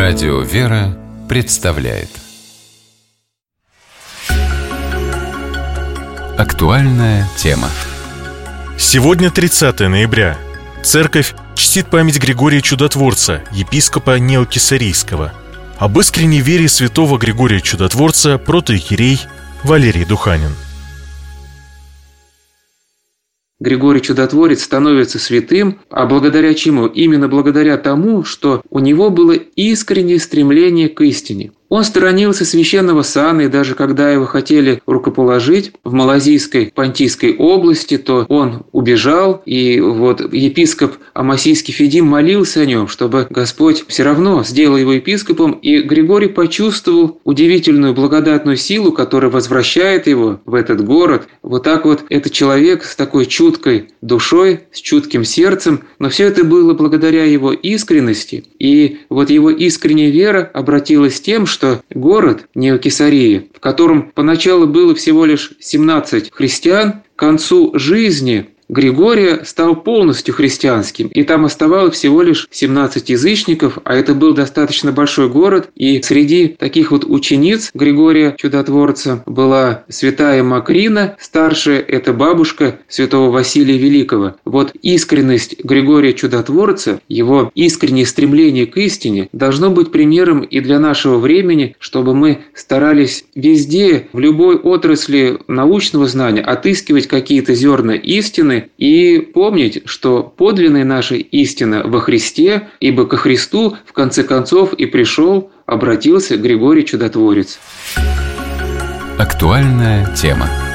Радио «Вера» представляет актуальная тема. Сегодня 30 ноября. Церковь чтит память Григория Чудотворца, епископа Неокесарийского. Об искренней вере святого Григория Чудотворца протоиерей Валерий Духанин. Григорий Чудотворец становится святым, а благодаря чему? Именно благодаря тому, что у него было искреннее стремление к истине. Он сторонился священного сана, и даже когда его хотели рукоположить в Малазийской Понтийской области, то он убежал, и епископ Амасийский Федим молился о нем, чтобы Господь все равно сделал его епископом, и Григорий почувствовал удивительную благодатную силу, которая возвращает его в этот город. Этот человек с такой чуткой душой, с чутким сердцем, но все это было благодаря его искренности, и его искренняя вера обратилась тем, что город Неокесария, в котором поначалу было всего лишь 17 христиан, к концу жизни Григория стал полностью христианским, и там оставалось всего лишь 17 язычников, а это был достаточно большой город, и среди таких учениц Григория Чудотворца была святая Макрина, старшая – это бабушка святого Василия Великого. Искренность Григория Чудотворца, его искреннее стремление к истине должно быть примером и для нашего времени, чтобы мы старались везде, в любой отрасли научного знания отыскивать какие-то зерна истины, и помнить, что подлинная наша истина во Христе, ибо ко Христу в конце концов и пришел, обратился Григорий Чудотворец. Актуальная тема.